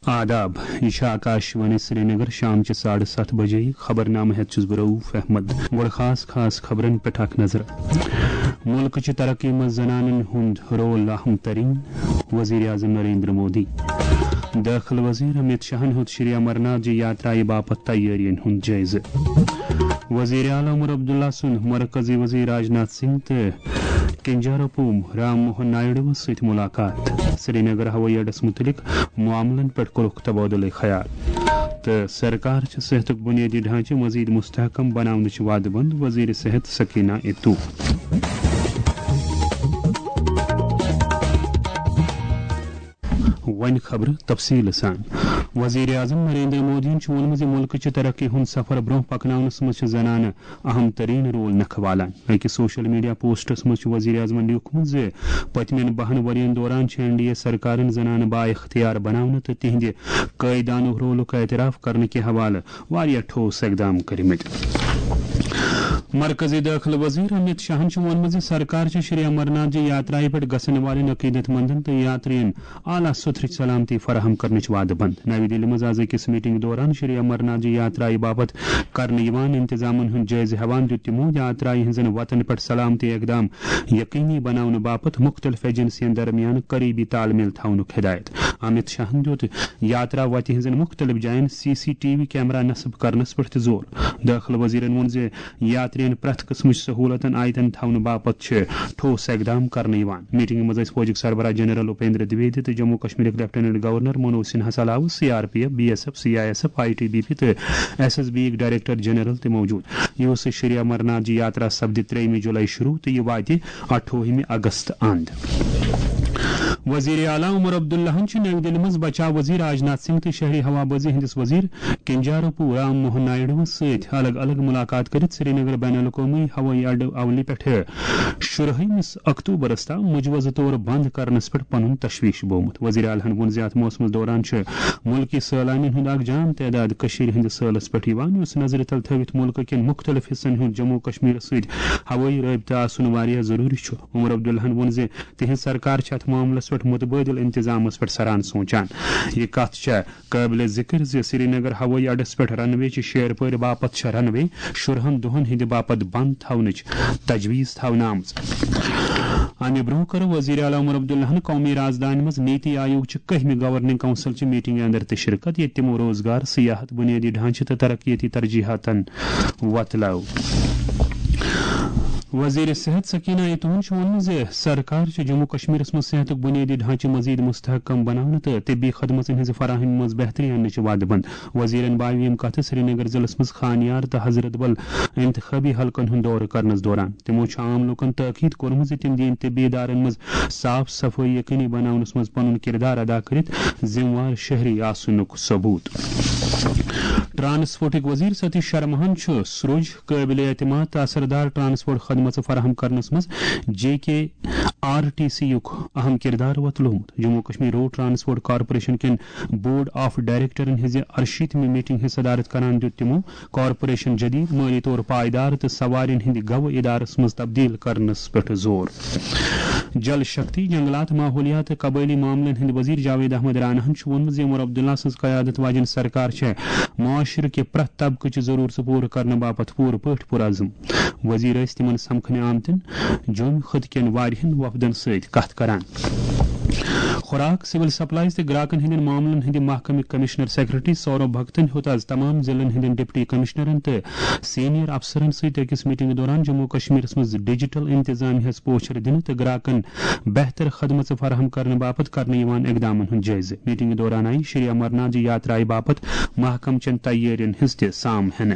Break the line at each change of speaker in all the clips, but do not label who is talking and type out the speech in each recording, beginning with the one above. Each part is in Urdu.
آداب یہ آکاشوانی سری نگر شام 7:30 بجے خبرنامہ ہیت بہ رؤف احمد گوڑ خاص خبرن پہ اخ نظر ملک چہ ترقی مز زنانن ہند رول اہم ترین وزیر اعظم نریندر مودی داخل وزیر امت شاہن ہت شری امرناتھ جی یاترائے باپت تیارین ہند جائزہ وزیر اعلی عمر عبداللہ سن مرکزی وزیر راجناتھ سنگھ تو کنجارپوم رام موہن نائیڈو ست ملاقات سری نگر ہوئی اڈس متعلق معاملن پہ کورک تبادلہ خیال تو سرکار صحت بنیادی ڈھانچہ مزید مستحکم بناونچ وعدہ بند وزیر صحت سکینہ اتو ون خبر تفصیل سان وزیر اعظم نریندر مودی وونمت ملک چہ ترقی ہند سفر برہ پکناونس مز زنان اہم ترین رول نکھوالان اکس سوشل میڈیا پوسٹس مز وزیر اعظمن لیوکھمت زِ پتمین 10 ورین دوران این ڈی اے سرکارن زنان با اختیار بناونہ تو تہند قائدانک رولک اعتراف کرنے کے حوالہ واریاہ ٹھوس اقدام کرمت مرکزی داخل وزیر امت شاہن وونمت سرکار شری امرناتھ جی یاترائے پہ گھن والن عقیدت مندن تو یاترین اعلیٰ ستھرچ سلامتی فراہم کرنچ وعدہ بند نئی دہلی مز آز أکس میٹنگ دوران شری امرناتھ جی یاترائے باپت کرنے انتظامن ہند جائزہ ہیوان دیت تمو یاترائے ہنزن وطن پہ سلامتی اقدام یقینی بناؤن باپت مختلف ایجنسین درمیان قریبی تال میل تھونک ہدایت امت شاہن دیت یاترا وتہ ہنزن مختلف جائن CCTV کیمرہ نصب کرنس پہ زور داخل وزیرن وون زِ یاترین پرت قسمچ سہولتن آیتن تھون باپت ٹھوس اقدام کرنے میٹنگ مز فوجک سربراہ جنرل اپیندر دویدی تو جموں کشمیر لیفٹیننٹ گورنر منوج سنہا سلاو CRPF BSF CISF ITBP تو SSB ڈائریکٹر جنرل تہ موجود یہ شری امرناتھ جی یاترا سپد 3 جولائی شروع تو یہ واتہ 28 اگست اند وزیر اعلیٰ عمر عبداللہ نئی دہلی مز بچاؤ وزیر راجناتھ سنگھ تو شہری ہوا بازی ہندس وزیر کنجارپو رام موہن نائیڈو ست الگ الگ ملاقات کرت سری نگر بین الاقوامی ہوئی اڈہ اولی پہ 16 اکتوبرس تام مجوزہ طور بند کرنس پہ پن تشویش بومت وزیر اعلیٰ وون ز ات موسمس دوران ملکی سیلانین ہند اخ جام تعداد ہند سیلس پہ اس نظر تل تھوت ملک کن مختلف حصن ہند جموں کشمیر ست ہوئی رابطہ آسن واریاہ ضروری عمر عبداللہ وون ز تہذ سرکار ات معاملس پہ متبادل انتظامس پہ سران سوچان یہ کت قابل ذکر زِ سری نگر ہوئی اڈس پہ رن وے شیر پور باپت رن وے 16 دہن ہند باپت بند تھونچ تجویز تھونہ آمژ امہ برہ کر وزیر اعلیٰ عمر عبداللہ قومی رازدان مز نیتی آیوگ چہ 10 گورننگ کونسل چہ میٹنگ اندر تہ شرکت یہ تمو روزگار سیاحت بنیادی ڈھانچہ تو ترقیتی ترجیحاتن وتلو وزیر صحت سکینہ اتون وون سرکار جموں کشمیر مز صحت بنیادی ڈھانچہ مزید مستحکم بناؤن تو طبی خدمتن ہز فراہمی مز بہتری انچ وعدہ بند وزیرن باو یم کت سری نگر ضلع مز خانیار تو حضرت بل انتخابی حلقن ہند دور کرنس دوران تمو عام لوکن تاکید کورمت تم دین طبی ادارن مز صاف صفائی یقینی بناونس مز پن کردار ادا کرت ذمہ شہری آسنک ثبوت ٹرانسپورٹک وزیر ستیش شرماہن سروج قابل اعتماد اثردار ٹرانسپورٹ خدمت فراہم کرنس مز JKRTC یک اہم کردار وتلومت Jammu Kashmir road transport corporation کن بورڈ آف ڈائریکٹرن ہز 68 میٹنگ ہز صدارت کران دیت تمو کارپوریشن جدید مالی طور پائیدار تو سوارین ہند گو ادارس مز تبدیل کرنس پہ زور جل شکتی جنگلات ماحولیات قبائلی معاملن ہند وزیر جاوید احمد راناہن وونمت عمر عبداللہ سز قیادت واجن سرکار معاشرہ کے پرت طبقہ ضرورت پور کرنے باپت پور پٹ پرعزم وزیر تمن سمکھنے آمتن جوم خطہ کن واریہن وفدن ست کت کران خوراک سول سپلائز تو گراکن ہند معاملن ہند محکمہ کمشنر سیکرٹری سوربھ بھگتن ہت آز تمام ضلعن ہند ڈپٹی کمشنرن تو سینئر افسرن ست أکس میٹنگ دوران جموں کشمیر مز ڈیجیٹل انتظامیہ پوچھر دن تو گراکن بہتر خدمت فراہم کرنے باپت کرنے اقدامن ہند جائزہ میٹنگ دوران آئی شری امرناتھ جی یاترائے باپت محکم چن تیارین ہز تہ سام ہینہ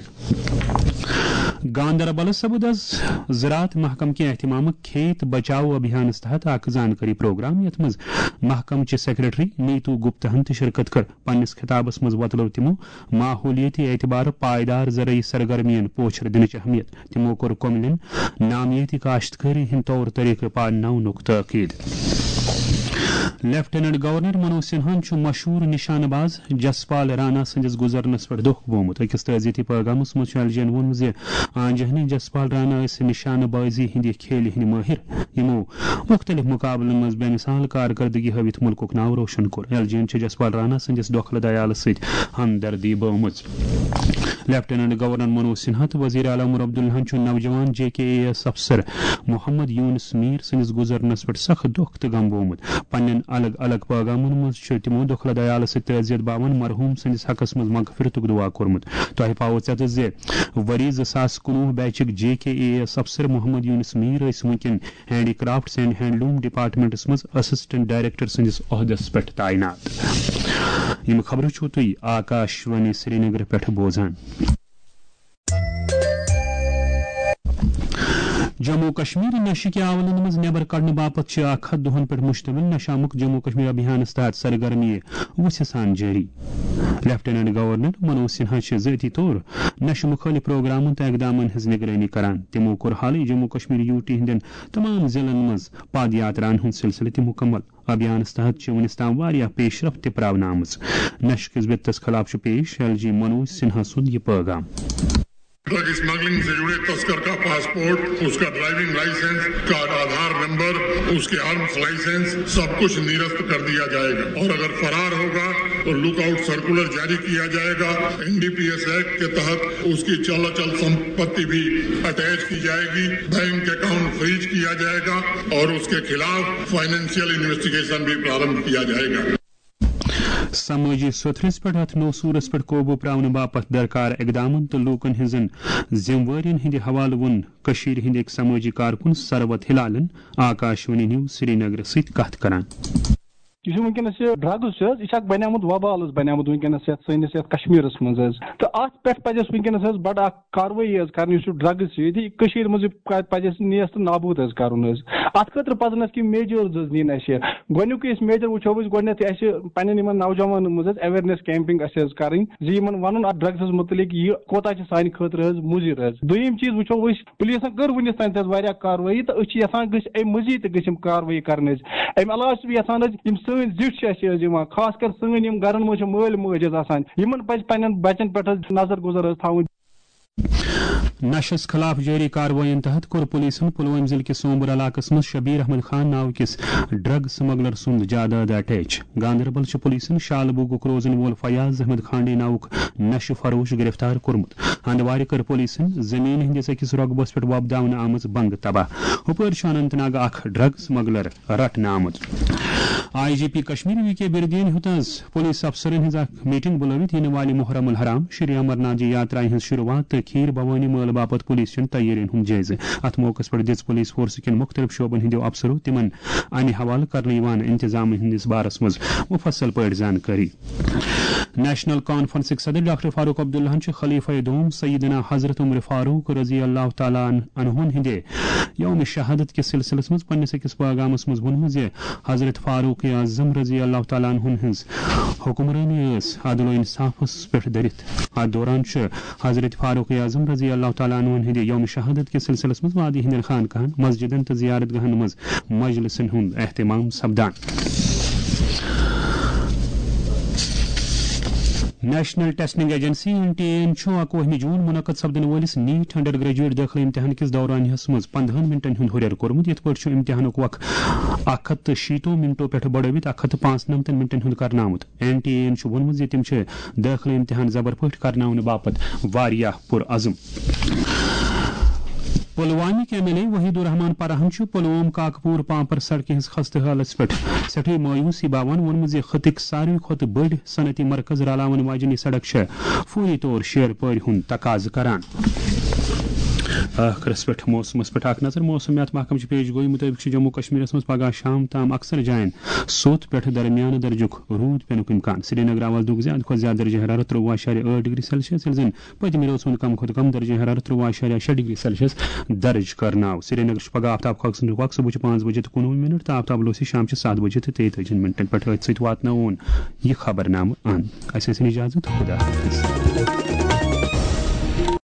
گاندربل سپد آز زراعت محکم کے اہتمام کھیت بچاؤ ابھیانس تحت اخ زانکاری پروگرام یت مز محکم چہ سیکرٹری نیتو گپتہن تہ شرکت کر پنس خطابس مز وتلو تمو ماحولیاتی اعتبار پائیدار زرعی سرگرمین پوچھر دنچ اہمیت تمو کور کوملن نامیاتی کاشتکاری ہند طور طریقہ پالناونک تاکید لیفٹیننٹ گورنر منوج سنہا مشہور نشانہ باز جسپال رانا سندس گزرنس پہ دکھ گومت اکس تعزیتی پیغامس مز ایل جی وون آنجہنی جسپال رانا نشانہ بازی ہند کھیل ہند ماہر یمو مختلف مقابلن مز بے مثال کارکردگی ہاوت ملک ناو روشن کور ایل جی جسپال رانا سندس دخل دیال ست ہمدردی بومت لیفٹیننٹ گورنر منوج سنہا تو وزیر اعلی عمر عبداللہ نوجوان جے کے اے ایس افسر محمد یونس میر سندس گزرنس پہ سخت دکھ تو غم بومت پنن الگ الگ پیغامن مز تمو دخل دیال ست تعزیت باون مرحوم سندس حقس مز مغفرت دعا کورمت تہ پاو ژت زِ وری 2019 بیچک جے کے اے ایس افسر محمد یونس میر ونکن handicrafts and handloom departments مز اسسٹنٹ ڈائریکٹر سندس عہدس پہ تعینات یم خبر چھو تھی آکاش وانی سری نگر پہ بوزان جموں کشمیر نشہ کے آولن مز نبر کڑنے باپت 100 دہن پہ مشتمل نشامک جموں کشمیر ابھیانس تحت سرگرمی وسع سان جاری لیفٹیننٹ گورنر منوج سنہا ذاتی طور نشہ مخالف پروگرامن تو اقدامن ہز نگرانی کران تمو کور حالی جموں کشمیر یوٹی ہندین تمام ضلعن مز پاد یاتران ہند سلسلہ تہ مکمل ابھیانس تحت ونس تام واریاہ پیش رفت پراون آمز نشہ کس بدتس خلاف پیش ایل جی منوج سنہا سند یہ پیغام
ڈرگ اسمگلنگ سے جڑے تسکر کا پاسپورٹ، اس کا ڈرائیونگ لائسنس کا آدھار نمبر، اس کے آرمز لائسنس سب کچھ نیرست کر دیا جائے گا، اور اگر فرار ہوگا تو لک آؤٹ سرکولر جاری کیا جائے گا۔ NDPS ایکٹ کے تحت اس کی چل اچل سمپتی بھی اٹیچ کی جائے گی، بینک اکاؤنٹ فریز کیا جائے گا اور اس کے خلاف فائنینشیل انویسٹیگیشن بھی پرارمبھ کیا جائے گا۔
سماجی ستھرس پہ ات نو سورس پہ قوبو پراؤن باپت درکار اقدامن تو لوکن ہزن ذمہ ہند حوالہ ون ہند ایک سماجی کارکن سروت ہلالن آکاشوانی نیوز سری نگر ست کت کران۔
یہ ونکس ڈرگز یہ بنیامت وبال بنیامت ونکس سنس کشمیر مز تو ات پہ پزس ونکس بڑ کاروٲیی کریں ڈرگز یہ مز پزس نیس تو نابود کرن ات خاطر پزن کی میجرز نین گۄڈنیُک اس میجر وچھو گۄڈنیتھ پنن نوجوان مز اویئرنیس کیمپنگ کریں ون ات ڈرگز متعلق یہ کوتاہ سانہ خاطر مضر دویم چیز وچھو پولیسن کر ونس تام واریاہ کاروٲیی تو یژھان گژھِ امہِ مزید تہِ گژھِ کاروٲیی کرن امہِ علاوہ چھِ یژھان سن زٹھ خاص کر سن گرن مجھ مل ماج آسان پز پنن بچن پہ نظر گزر تھاؤن۔
نشس خلاف جاری کاروائین تحت کور پولیسن پلوامہ ضلع کس سومبر علاقس مز شبیر احمد خان ناو کس ڈرگ سمگلر سند جائیداد اٹیچ گاندربل پولیسن شالبوگ روزن وول فیاض احمد خانڈے ناوک نشہ فروش گرفتار کورمت ہندوار کر پولیسن زمین ہندس اکس رقبس پہ وبداؤن آمز بنگ تباہ ہپر اننت ناگ اخ ڈرگ سمگلر رٹن آمت۔ آئی جی پی کشمیر وی کے بردین ہز پولیس افسرن ہز میٹنگ بلوت ین والی محرم الحرام شری امرناتھ یاترا ہز شروعات تو کھیر بھوانی مل باپت پولیس چن تیارین ہند جائزہ ات موقع پہ دِژ پولیس فورس کن مختلف شعبن ہندو افسرو تمن امہ حوالہ کرنے انتظام ہندس بارس مز مفصل پہ زانکاری۔ نیشنل کانفرنس صدر ڈاکٹر فاروق عبداللہ خلیفہ دوم سیدنا حضرت عمر فاروق رضی اللہ تعالیٰ عنہن ہندے یوم شہادت کس سلسلس مز پنس اکس پیغامس مز ون حضرت فاروق اعظم رضی اللہ تعالیٰ عنہن ہز حکمرانی عدل و انصافس پہ درت ات دوران حضرت فاروق اعظم رضی اللہ تعالیٰ عنہن ہندے یوم شہادت کس سلسلس مز وادی ہندن خانقاہن مسجدن تو زیارت گاہن مز مجلسن ہند اہتمام سپدان۔ نیشنل ٹیسٹنگ ایجنسی NTA 21 جون منعقد سپدن ولس نیٹ انڈر گریجویٹ داخلہ امتحان کس دورانیہس مز 15 منٹن ہند ہریر کورمت یت پٲٹھۍ چھُ امتحانُک وق 160 منٹو پٮ۪ٹھ بڑٲوِتھ 195 منٹن ہند کرنہٕ آمُت۔ NTA چھُ ووٚنمُت زِ تِم چھِ دٲخلہٕ امتحان زبر پٲٹھۍ کرناونہٕ باپتھ واریاہ پُرعزم۔ پلوامک MLA وحید الرحمان پرہن پلوام کاکپور پامپر سڑکہ ہز خستہ حالت پہ سٹھے مایوسی باوان وونمت زِ خطک ساروی کھۄتہٕ بٔڑ صنعتی مرکز رلاون واجنہ سڑک فوری طور شیر پٲرۍ ہُنٛد تقاضہٕ کران۔ آخرس پہ موسمس پہ نظر موسمیات محکمہ پیش گوئی مطابق جموں کشمیر مز پگہ شام تام اکثر جائن سوت پہ درمیان درجک رود پینک امکان۔ سری نگر آوازدوک زیادہ کھۄتہٕ زیادہ درجہ حرارت 13.8 ڈگری سیلسیس یل زن پتمہ روز کم کھۄتہٕ کم درجہ حرارت 13.6 ڈگری سیلسیس درج کرناو۔ سری نگر پگہ آفتاب کھۄژنُک وقت صبح 5 بجے 19 تو آفتاب لوسی شام 7 بجے 23 پہ ات سۭتۍ واتناوون یہ خبر نامہ اند۔ اسہِ ٲسِن اجازت، خدا حافظ۔